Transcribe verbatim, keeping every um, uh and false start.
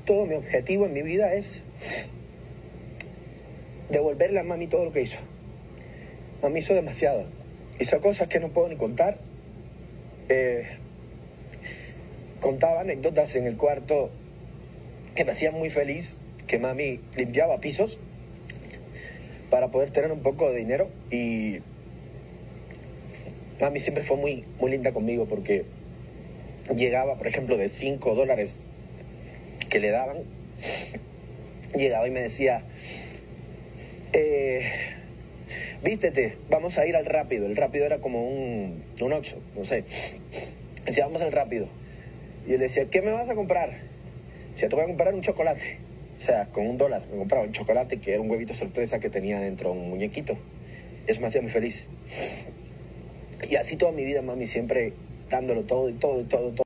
todo mi objetivo en mi vida es devolverle a mami todo lo que hizo. Mami hizo demasiado. Hizo cosas que no puedo ni contar. Eh, contaba anécdotas en el cuarto que me hacían muy feliz, que mami limpiaba pisos para poder tener un poco de dinero, y mami siempre fue muy, muy linda conmigo, porque llegaba, por ejemplo, de cinco dólares que le daban, llegaba y me decía, eh, vístete, vamos a ir al Rápido. El Rápido era como un, un Oxxo, no sé. Decía, vamos al Rápido. Y yo le decía, ¿qué me vas a comprar? Decía, te voy a comprar un chocolate. O sea, con un dólar me compraba un chocolate que era un huevito sorpresa que tenía dentro un muñequito. Eso me hacía muy feliz. Y así toda mi vida, mami, siempre dándolo todo y todo y todo, todo.